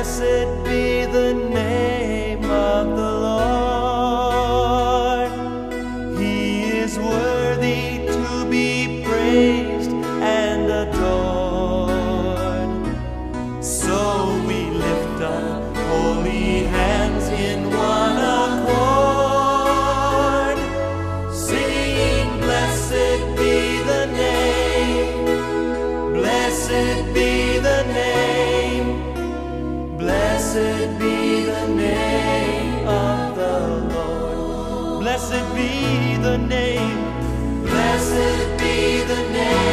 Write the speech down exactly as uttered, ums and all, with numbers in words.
Blessed be the name of the Lord. He is worthy to be praised and adored. So we lift up holy hands in one accord, singing, blessed be the name, blessed be the name, blessed be the name of the Lord. Blessed be the name, blessed be the name.